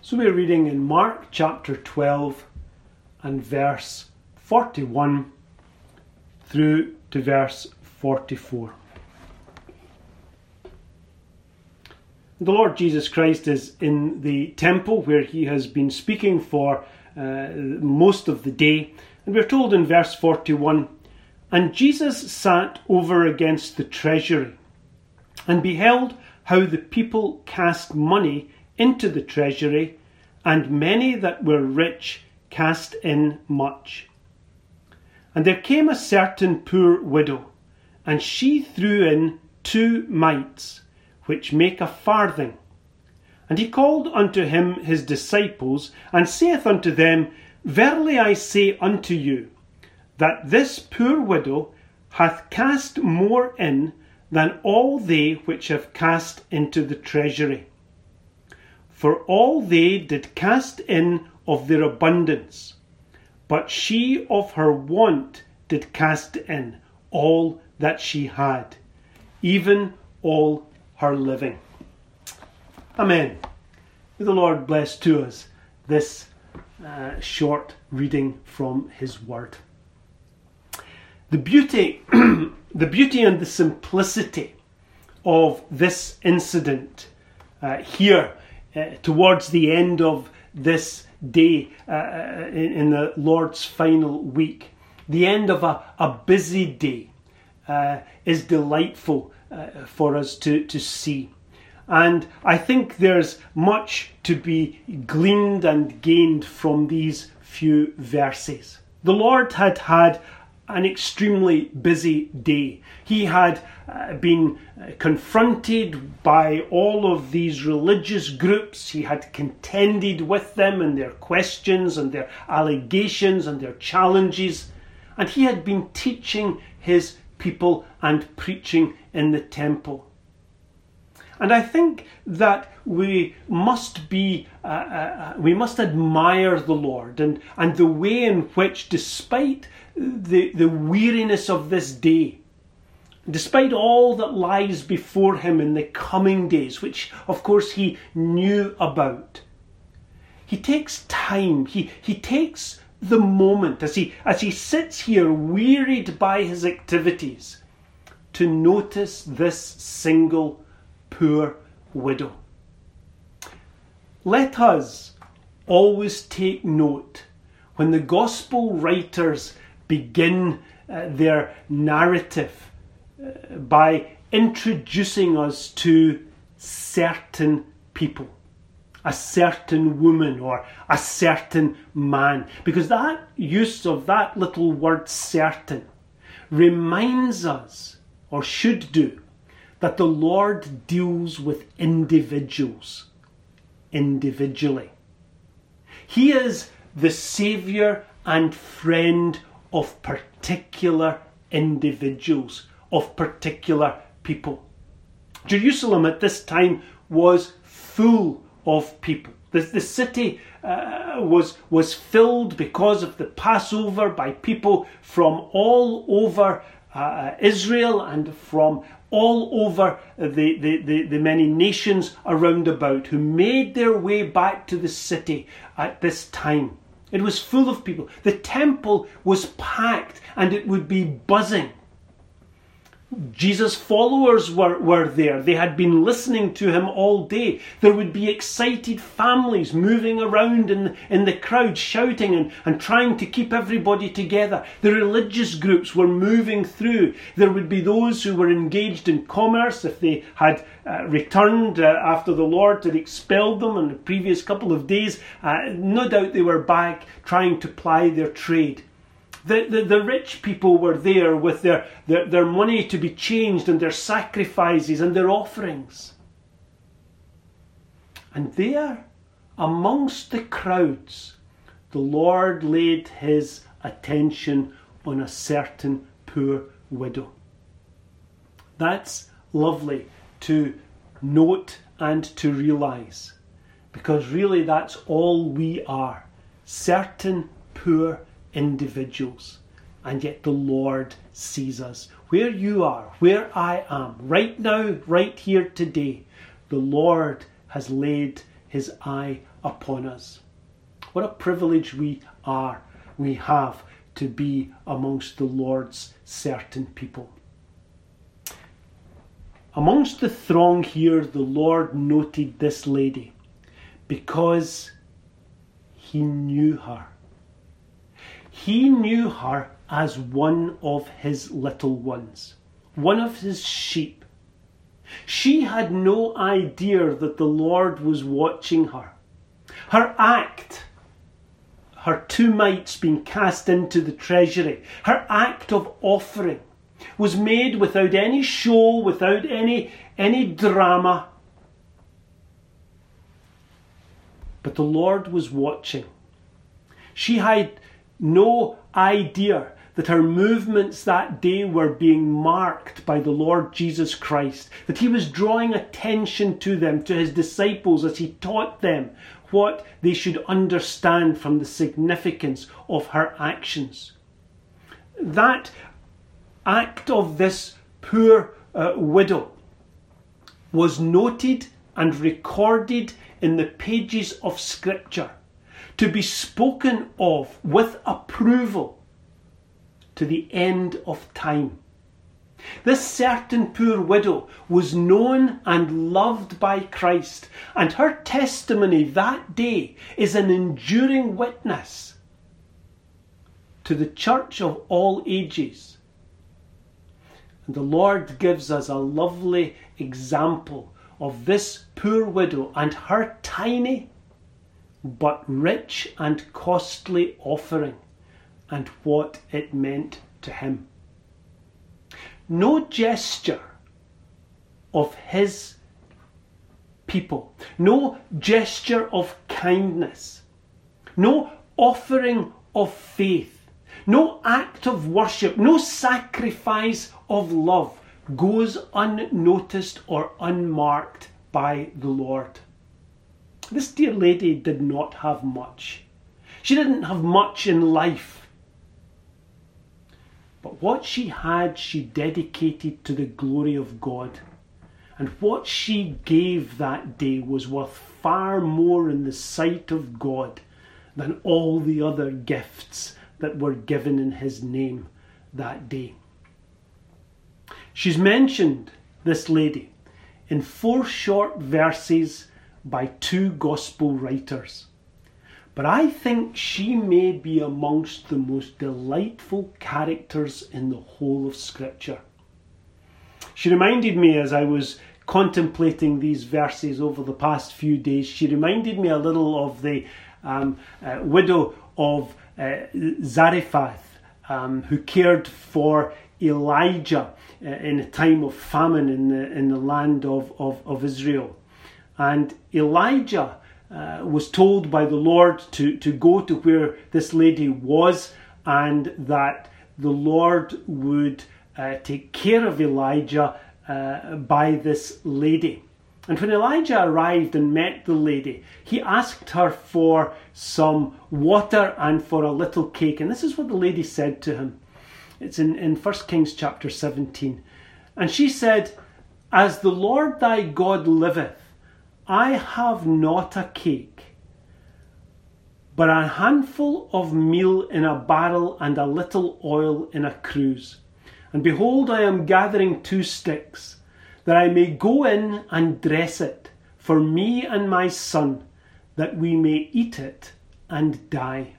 So we're reading in Mark chapter 12 and verse 41 through to verse 44. The Lord Jesus Christ is in the temple where he has been speaking for most of the day. And we're told in verse 41, "And Jesus sat over against the treasury, and beheld how the people cast money into the treasury, and many that were rich cast in much. And there came a certain poor widow, and she threw in 2 mites, which make a farthing. And he called unto him his disciples, and saith unto them, Verily I say unto you, that this poor widow hath cast more in than all they which have cast into the treasury. For all they did cast in of their abundance, but she of her want did cast in all that she had, even all her living." Amen. May the Lord bless to us this short reading from his word. The beauty and the simplicity of this incident here towards the end of this day in the Lord's final week, the end of a busy day, is delightful for us to see. And I think there's much to be gleaned and gained from these few verses. The Lord had had an extremely busy day. He had been confronted by all of these religious groups. He had contended with them and their questions and their allegations and their challenges. And he had been teaching his people and preaching in the temple. And I think that we must admire the Lord and the way in which, despite the weariness of this day, despite all that lies before him in the coming days, which of course he knew about, he takes time, he takes the moment as he sits here wearied by his activities to notice this single poor widow. Let us always take note when the gospel writers begin their narrative by introducing us to certain people, a certain woman or a certain man, because that use of that little word certain reminds us, or should do, that the Lord deals with individuals individually. He is the Saviour and friend of particular individuals, of particular people. Jerusalem at this time was full of people. The city was filled because of the Passover by people from all over Israel and from all over the many nations around about who made their way back to the city at this time. It was full of people. The temple was packed and it would be buzzing. Jesus' followers were there. They had been listening to him all day. There would be excited families moving around in the crowd, shouting and trying to keep everybody together. The religious groups were moving through. There would be those who were engaged in commerce if they had returned after the Lord had expelled them in the previous couple of days. No doubt they were back trying to ply their trade. The rich people were there with their money to be changed and their sacrifices and their offerings. And there, amongst the crowds, the Lord laid his attention on a certain poor widow. That's lovely to note and to realise, because really that's all we are, certain poor individuals. And yet the Lord sees us. Where you are, where I am, right now, right here today, the Lord has laid his eye upon us. What a privilege we have to be amongst the Lord's certain people. Amongst the throng here, the Lord noted this lady because he knew her. He knew her as one of his little ones, one of his sheep. She had no idea that the Lord was watching her. Her act, her 2 mites being cast into the treasury, her act of offering was made without any show, without any drama. But the Lord was watching. She had no idea that her movements that day were being marked by the Lord Jesus Christ, that he was drawing attention to them, to his disciples, as he taught them what they should understand from the significance of her actions. That act of this poor widow was noted and recorded in the pages of Scripture to be spoken of with approval to the end of time. This certain poor widow was known and loved by Christ, and her testimony that day is an enduring witness to the church of all ages. And the Lord gives us a lovely example of this poor widow and her tiny but rich and costly offering and what it meant to him. No gesture of his people, no gesture of kindness, no offering of faith, no act of worship, no sacrifice of love goes unnoticed or unmarked by the Lord. This dear lady did not have much. She didn't have much in life. But what she had, she dedicated to the glory of God. And what she gave that day was worth far more in the sight of God than all the other gifts that were given in his name that day. She's mentioned, this lady, in 4 short verses by 2 gospel writers. But I think she may be amongst the most delightful characters in the whole of Scripture. She reminded me, as I was contemplating these verses over the past few days, she reminded me a little of the widow of Zarephath, who cared for Elijah in a time of famine in the land of Israel. And Elijah was told by the Lord to go to where this lady was, and that the Lord would take care of Elijah by this lady. And when Elijah arrived and met the lady, he asked her for some water and for a little cake. And this is what the lady said to him. It's in 1 Kings chapter 17. And she said, "As the Lord thy God liveth, I have not a cake, but a handful of meal in a barrel and a little oil in a cruse. And behold, I am gathering 2 sticks, that I may go in and dress it for me and my son, that we may eat it and die."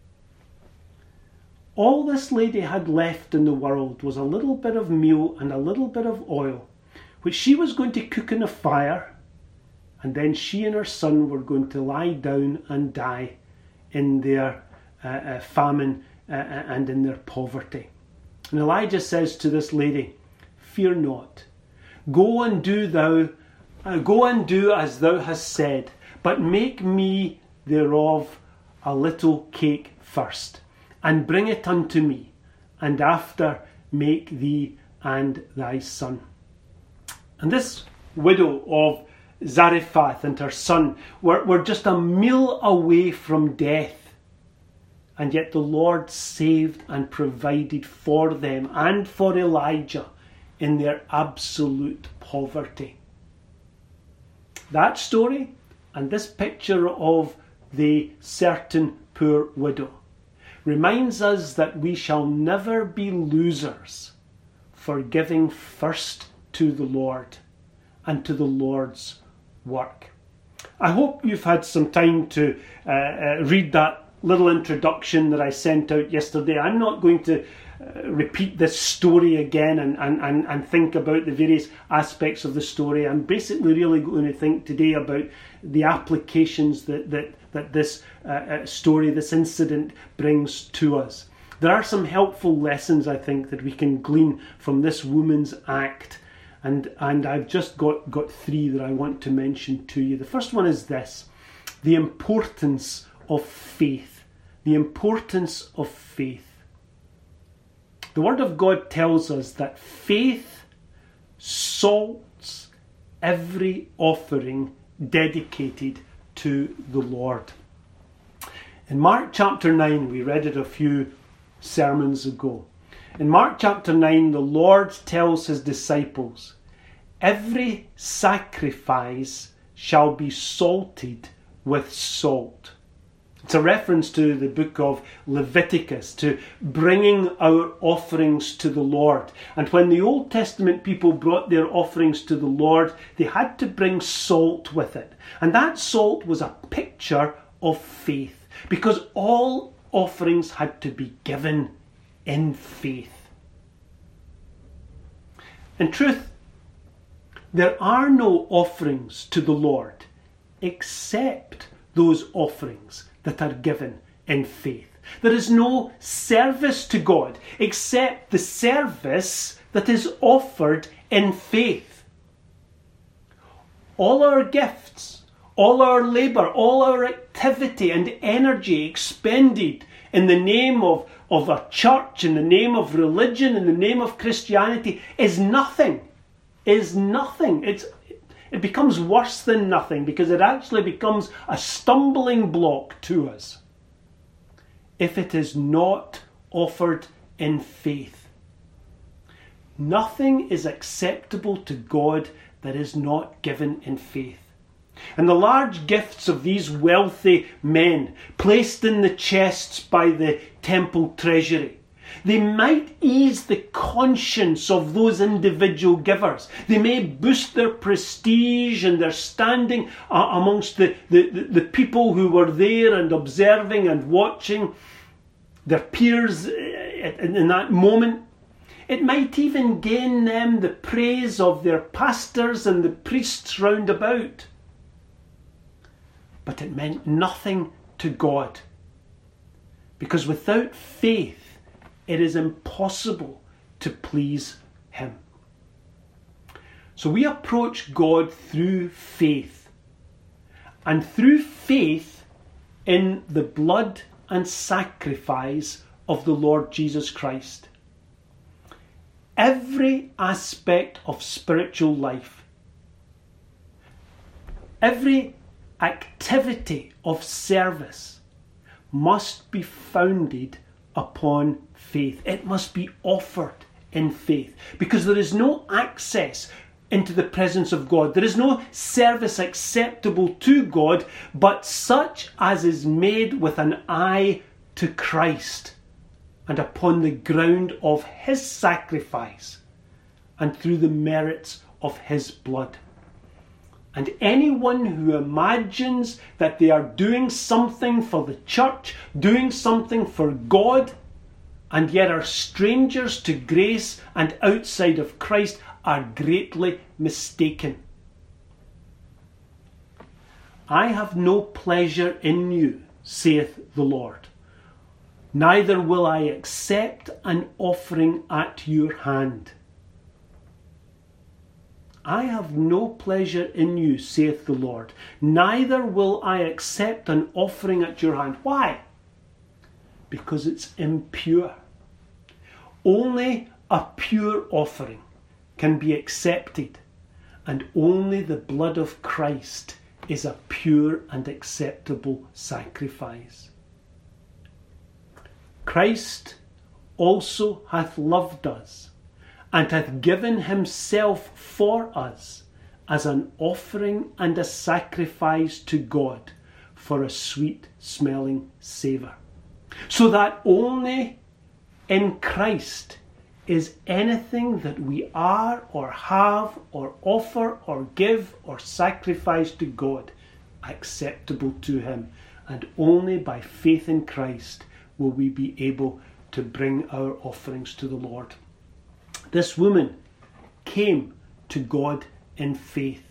All this lady had left in the world was a little bit of meal and a little bit of oil, which she was going to cook in a fire, and then she and her son were going to lie down and die in their famine and in their poverty. And Elijah says to this lady, "Fear not. Go and do as thou hast said, but make me thereof a little cake first, and bring it unto me, and after make thee and thy son." And this widow of Zarephath and her son were just a meal away from death. And yet the Lord saved and provided for them and for Elijah in their absolute poverty. That story And this picture of the certain poor widow reminds us that we shall never be losers for giving first to the Lord and to the Lord's work. I hope you've had some time to read that little introduction that I sent out yesterday. I'm not going to repeat this story again and think about the various aspects of the story. I'm basically really going to think today about the applications that this story, this incident brings to us. There are some helpful lessons, I think, that we can glean from this woman's act. And I've just got three that I want to mention to you. The first one is this: the importance of faith. The importance of faith. The Word of God tells us that faith salts every offering dedicated to the Lord. In Mark chapter 9, we read it a few sermons ago. In Mark chapter 9, the Lord tells his disciples, "Every sacrifice shall be salted with salt." It's a reference to the book of Leviticus, to bringing our offerings to the Lord. And when the Old Testament people brought their offerings to the Lord, they had to bring salt with it. And that salt was a picture of faith, because all offerings had to be given in faith. In truth, there are no offerings to the Lord except those offerings that are given in faith. There is no service to God except the service that is offered in faith. All our gifts, all our labour, all our activity and energy expended in the name of a church, in the name of religion, in the name of Christianity is nothing. It becomes worse than nothing, because it actually becomes a stumbling block to us if it is not offered in faith. Nothing is acceptable to God that is not given in faith. And the large gifts of these wealthy men, placed in the chests by the temple treasury, they might ease the conscience of those individual givers. They may boost their prestige and their standing amongst the people who were there and observing and watching, their peers in that moment. It might even gain them the praise of their pastors and the priests round about. But it meant nothing to God, because without faith, it is impossible to please him. So we approach God through faith, and through faith in the blood and sacrifice of the Lord Jesus Christ. Every aspect of spiritual life, every activity of service must be founded upon faith. It must be offered in faith, because there is no access into the presence of God. There is no service acceptable to God but such as is made with an eye to Christ and upon the ground of his sacrifice and through the merits of his blood. And anyone who imagines that they are doing something for the church, doing something for God, and yet are strangers to grace and outside of Christ, are greatly mistaken. I have no pleasure in you, saith the Lord, neither will I accept an offering at your hand. I have no pleasure in you, saith the Lord, neither will I accept an offering at your hand. Why? Because it's impure. Only a pure offering can be accepted, and only the blood of Christ is a pure and acceptable sacrifice. Christ also hath loved us, and hath given himself for us as an offering and a sacrifice to God for a sweet-smelling savour. So that only in Christ is anything that we are or have or offer or give or sacrifice to God acceptable to him. And only by faith in Christ will we be able to bring our offerings to the Lord. This woman came to God in faith.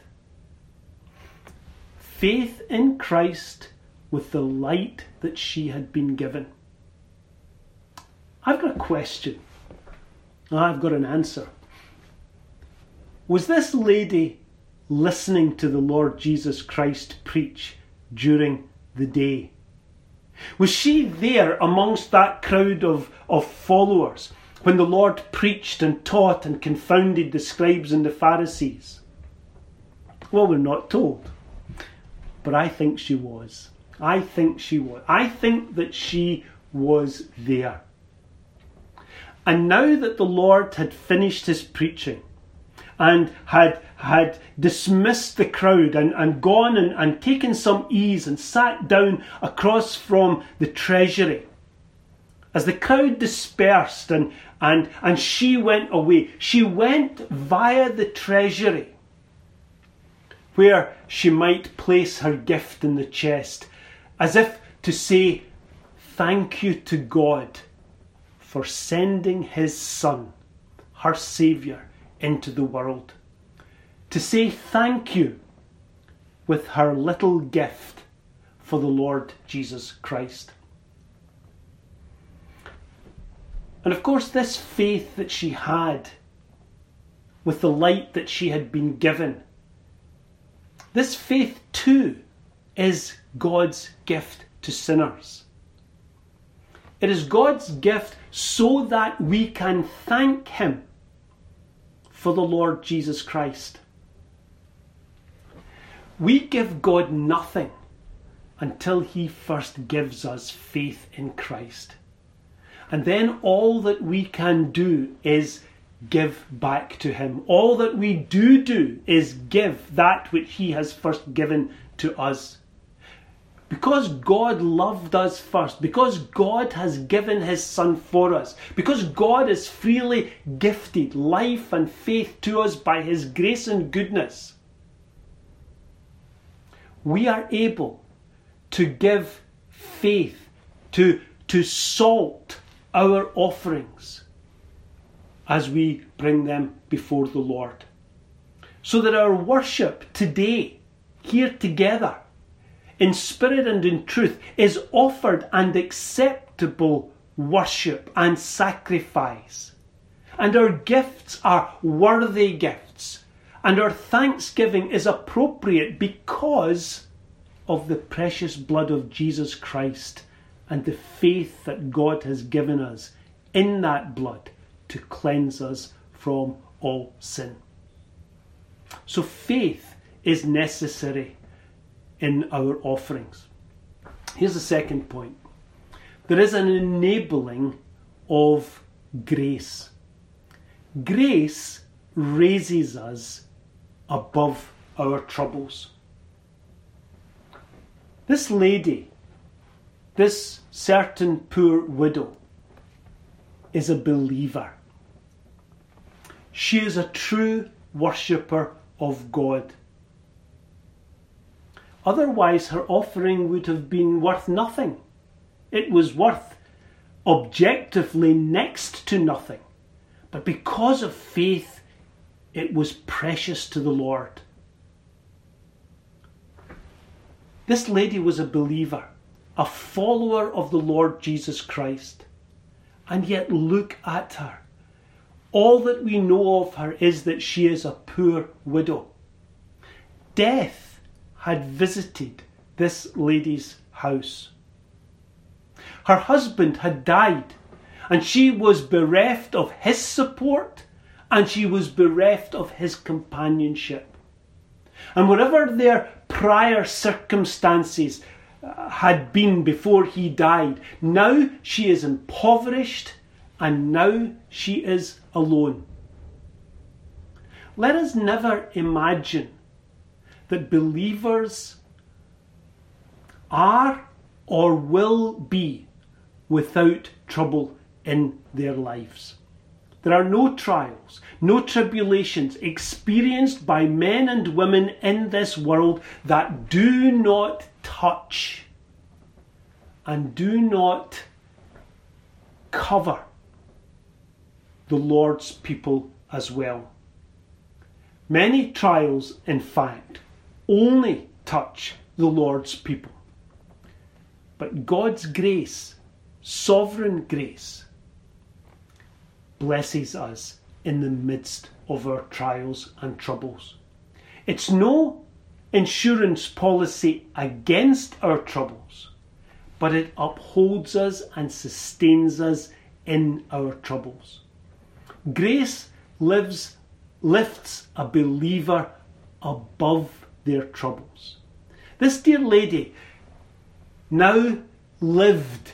Faith in Christ with the light that she had been given. I've got a question. I've got an answer. Was this lady listening to the Lord Jesus Christ preach during the day? Was she there amongst that crowd of followers when the Lord preached and taught and confounded the scribes and the Pharisees? Well, we're not told. But I think she was. I think she was. I think that she was there. And now that the Lord had finished his preaching and had dismissed the crowd and gone and taken some ease and sat down across from the treasury, as the crowd dispersed and she went away, she went via the treasury where she might place her gift in the chest, as if to say thank you to God for sending his Son, her Saviour, into the world. To say thank you with her little gift for the Lord Jesus Christ. And of course, this faith that she had with the light that she had been given, this faith too is God's gift to sinners. It is God's gift so that we can thank him for the Lord Jesus Christ. We give God nothing until he first gives us faith in Christ. And then all that we can do is give back to him. All that we do is give that which he has first given to us. Because God loved us first, because God has given his Son for us, because God has freely gifted life and faith to us by his grace and goodness, we are able to give faith, to salt our offerings as we bring them before the Lord. So that our worship today, here together, in spirit and in truth, is offered and acceptable worship and sacrifice. And our gifts are worthy gifts. And our thanksgiving is appropriate because of the precious blood of Jesus Christ and the faith that God has given us in that blood to cleanse us from all sin. So faith is necessary in our offerings. Here's the second point. There is an enabling of grace. Grace raises us above our troubles. This lady, this certain poor widow, is a believer. She is a true worshipper of God. Otherwise, her offering would have been worth nothing. It was worth objectively next to nothing. But because of faith, it was precious to the Lord. This lady was a believer, a follower of the Lord Jesus Christ. And yet look at her. All that we know of her is that she is a poor widow. Death had visited this lady's house. Her husband had died, and she was bereft of his support, and she was bereft of his companionship. And whatever their prior circumstances had been before he died, now she is impoverished, and now she is alone. Let us never imagine that believers are or will be without trouble in their lives. There are no trials, no tribulations experienced by men and women in this world that do not touch and do not cover the Lord's people as well. Many trials, in fact, only touch the Lord's people. But God's grace, sovereign grace, blesses us in the midst of our trials and troubles. It's no insurance policy against our troubles, but it upholds us and sustains us in our troubles. Grace lifts a believer above their troubles. This dear lady now lived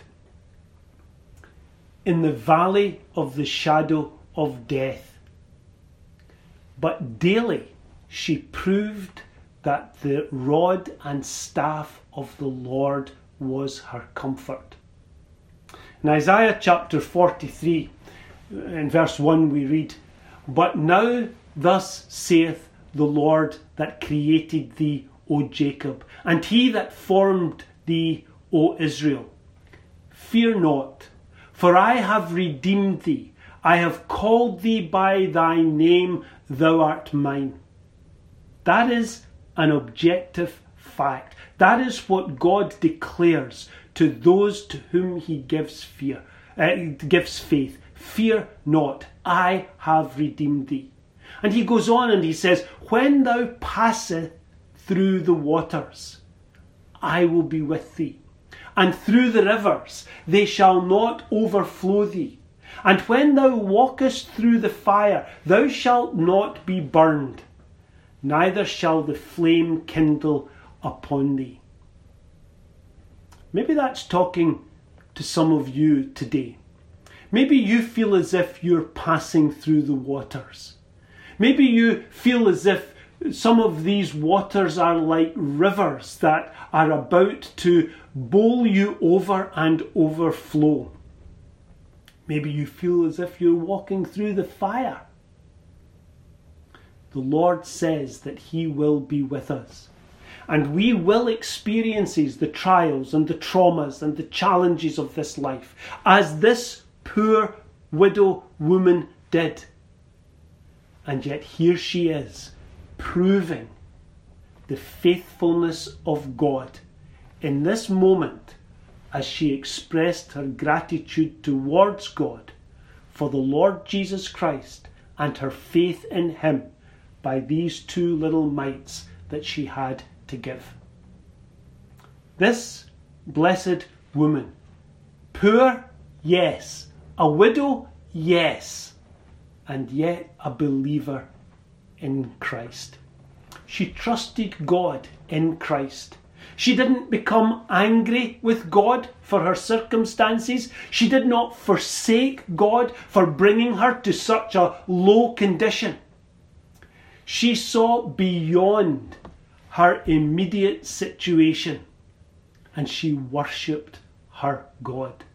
in the valley of the shadow of death, but daily she proved that the rod and staff of the Lord was her comfort. In Isaiah chapter 43, in verse 1 we read, "But now thus saith the Lord that created thee, O Jacob, and he that formed thee, O Israel. Fear not, for I have redeemed thee. I have called thee by thy name, thou art mine." That is an objective fact. That is what God declares to those to whom he gives faith. Fear not, I have redeemed thee. And he goes on and he says, "When thou passest through the waters, I will be with thee. And through the rivers, they shall not overflow thee. And when thou walkest through the fire, thou shalt not be burned, neither shall the flame kindle upon thee." Maybe that's talking to some of you today. Maybe you feel as if you're passing through the waters. Maybe you feel as if some of these waters are like rivers that are about to bowl you over and overflow. Maybe you feel as if you're walking through the fire. The Lord says that he will be with us. And we will experience the trials and the traumas and the challenges of this life, as this poor widow woman did. And yet here she is, proving the faithfulness of God in this moment as she expressed her gratitude towards God for the Lord Jesus Christ and her faith in him by these 2 little mites that she had to give. This blessed woman, poor, yes, a widow, yes, and yet a believer in Christ. She trusted God in Christ. She didn't become angry with God for her circumstances. She did not forsake God for bringing her to such a low condition. She saw beyond her immediate situation and she worshipped her God.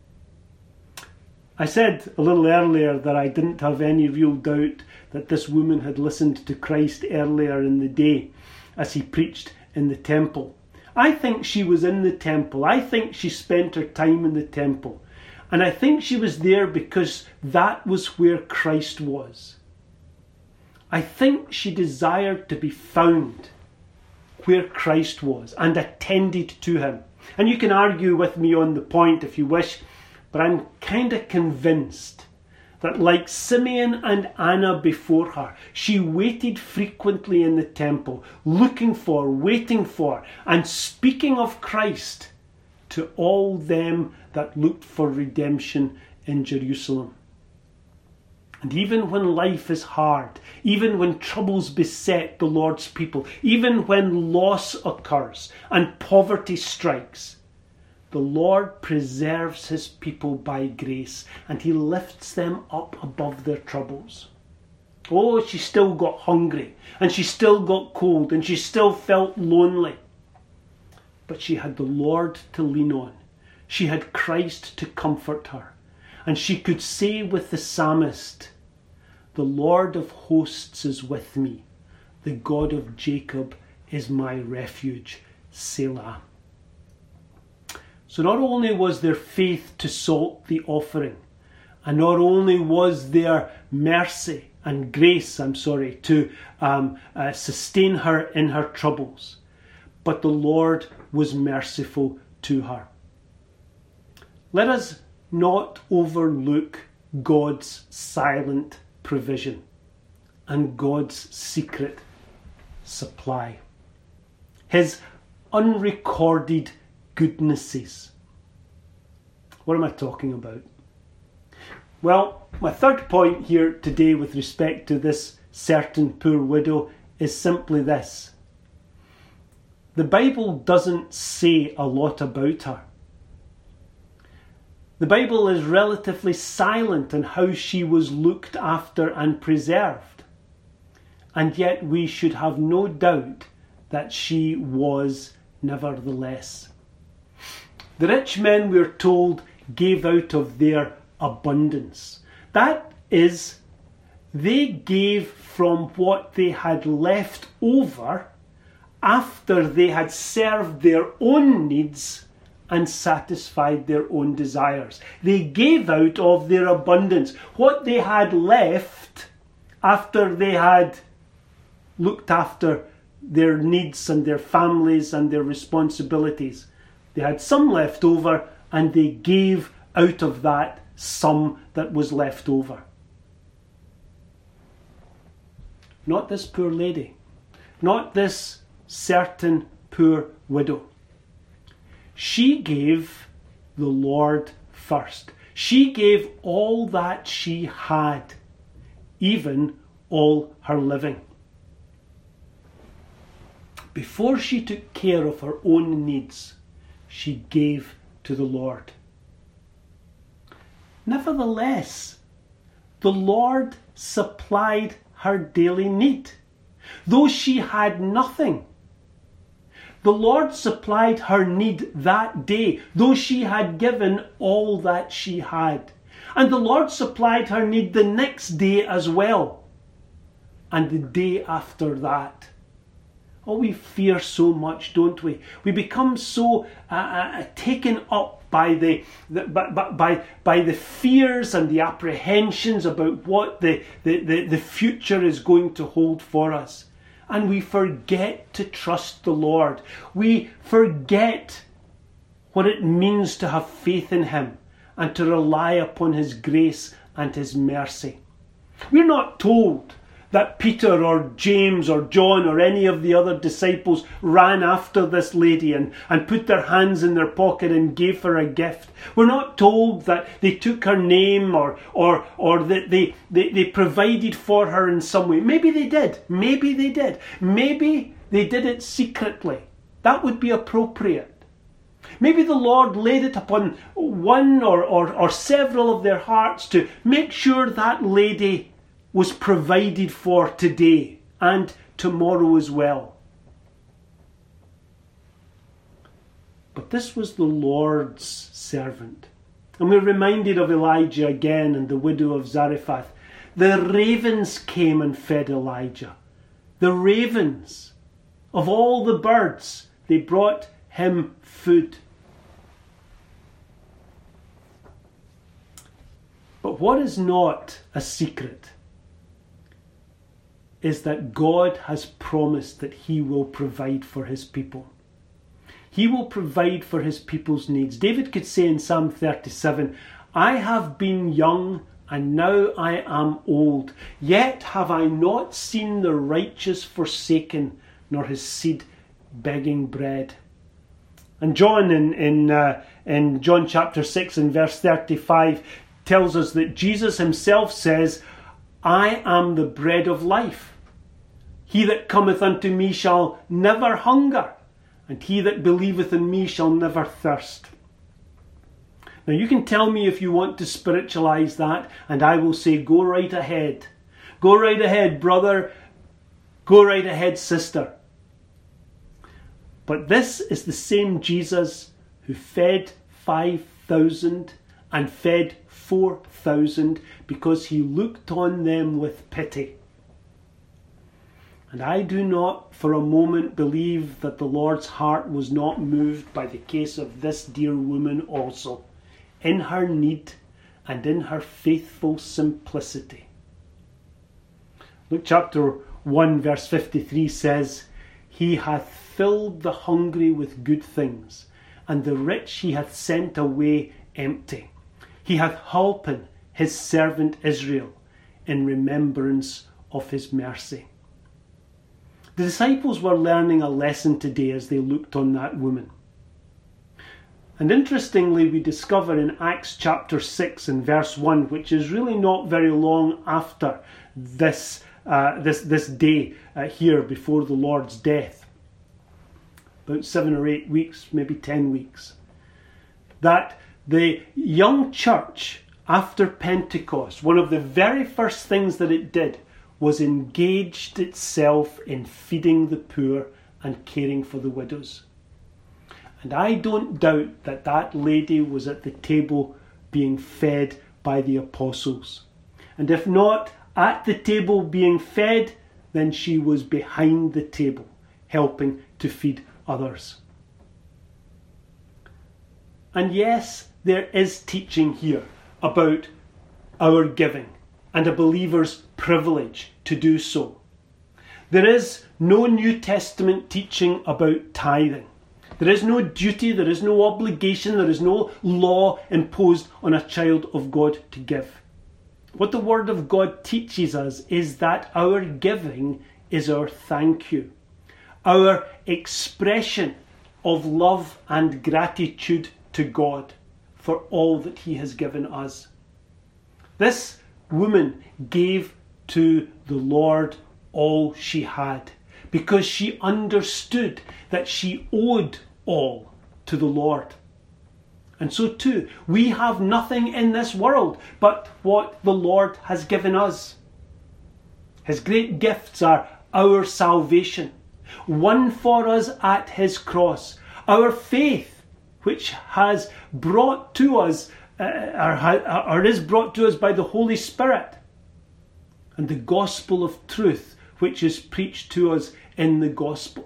I said a little earlier that I didn't have any real doubt that this woman had listened to Christ earlier in the day as he preached in the temple. I think she was in the temple. I think she spent her time in the temple. And I think she was there because that was where Christ was. I think she desired to be found where Christ was and attended to him. And you can argue with me on the point if you wish, but I'm kind of convinced that like Simeon and Anna before her, she waited frequently in the temple, looking for, waiting for, and speaking of Christ to all them that looked for redemption in Jerusalem. And even when life is hard, even when troubles beset the Lord's people, even when loss occurs and poverty strikes, the Lord preserves his people by grace and he lifts them up above their troubles. Oh, she still got hungry, and she still got cold, and she still felt lonely. But she had the Lord to lean on. She had Christ to comfort her. And she could say with the psalmist, "The Lord of hosts is with me. The God of Jacob is my refuge." Selah. So not only was there faith to salt the offering, and not only was there mercy and grace, to sustain her in her troubles, but the Lord was merciful to her. Let us not overlook God's silent provision and God's secret supply. His unrecorded goodnesses. What am I talking about? Well, my third point here today with respect to this certain poor widow is simply this. The Bible doesn't say a lot about her. The Bible is relatively silent on how she was looked after and preserved. And yet we should have no doubt that she was nevertheless. The rich men, we're told, gave out of their abundance. That is, they gave from what they had left over after they had served their own needs and satisfied their own desires. They gave out of their abundance. What they had left after they had looked after their needs and their families and their responsibilities. They had some left over, and they gave out of that some that was left over. Not this poor lady. Not this certain poor widow. She gave the Lord first. She gave all that she had, even all her living. Before she took care of her own needs, she gave to the Lord. Nevertheless, the Lord supplied her daily need. Though she had nothing, the Lord supplied her need that day, though she had given all that she had. And the Lord supplied her need the next day as well, and the day after that. Oh, we fear so much, don't we? We become so taken up by the fears and the apprehensions about what the future is going to hold for us. And we forget to trust the Lord. We forget what it means to have faith in Him and to rely upon His grace and His mercy. We're not told that Peter or James or John or any of the other disciples ran after this lady and put their hands in their pocket and gave her a gift. We're not told that they took her name or that they provided for her in some way. Maybe they did. Maybe they did. Maybe they did it secretly. That would be appropriate. Maybe the Lord laid it upon one or several of their hearts to make sure that lady was provided for today and tomorrow as well. But this was the Lord's servant. And we're reminded of Elijah again and the widow of Zarephath. The ravens came and fed Elijah. The ravens, of all the birds, they brought him food. But what is not a secret is that God has promised that He will provide for His people. He will provide for His people's needs. David could say in Psalm 37, "I have been young and now I am old, yet have I not seen the righteous forsaken, nor his seed begging bread." And John in John chapter 6 and verse 35 tells us that Jesus Himself says, "I am the bread of life. He that cometh unto me shall never hunger, and he that believeth in me shall never thirst." Now you can tell me if you want to spiritualize that, and I will say go right ahead. Go right ahead, brother. Go right ahead, sister. But this is the same Jesus who fed 5,000 and fed 4,000 because he looked on them with pity. And I do not for a moment believe that the Lord's heart was not moved by the case of this dear woman also, in her need and in her faithful simplicity. Luke chapter 1 verse 53 says, He hath filled the hungry with good things, and the rich he hath sent away empty. He hath holpen his servant Israel in remembrance of his mercy. The disciples were learning a lesson today as they looked on that woman. And interestingly, we discover in Acts chapter 6 and verse 1, which is really not very long after this day here before the Lord's death, about 7 or 8 weeks, maybe 10 weeks, that the young church after Pentecost, one of the very first things that it did was engaged itself in feeding the poor and caring for the widows. And I don't doubt that that lady was at the table being fed by the apostles. And if not at the table being fed, then she was behind the table helping to feed others. And yes, there is teaching here about our giving and a believer's privilege to do so. There is no New Testament teaching about tithing. There is no duty, there is no obligation, there is no law imposed on a child of God to give. What the Word of God teaches us is that our giving is our thank you, our expression of love and gratitude to God for all that He has given us. This woman gave to the Lord all she had because she understood that she owed all to the Lord. And so too, we have nothing in this world but what the Lord has given us. His great gifts are our salvation, won for us at His cross, our faith, which has brought to us, or is brought to us by the Holy Spirit, and the gospel of truth, which is preached to us in the gospel.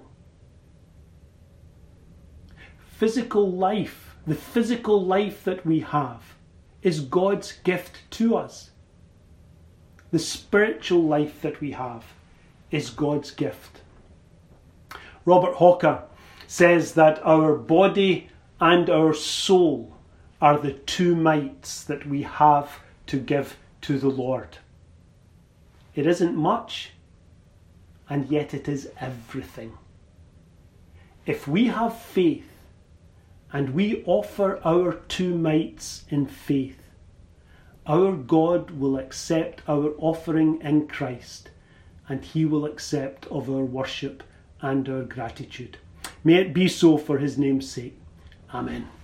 Physical life, the physical life that we have, is God's gift to us. The spiritual life that we have is God's gift. Robert Hawker says that our body and our soul are the two mites that we have to give to the Lord. It isn't much, and yet it is everything. If we have faith, and we offer our two mites in faith, our God will accept our offering in Christ, and He will accept of our worship and our gratitude. May it be so for His name's sake. Amen.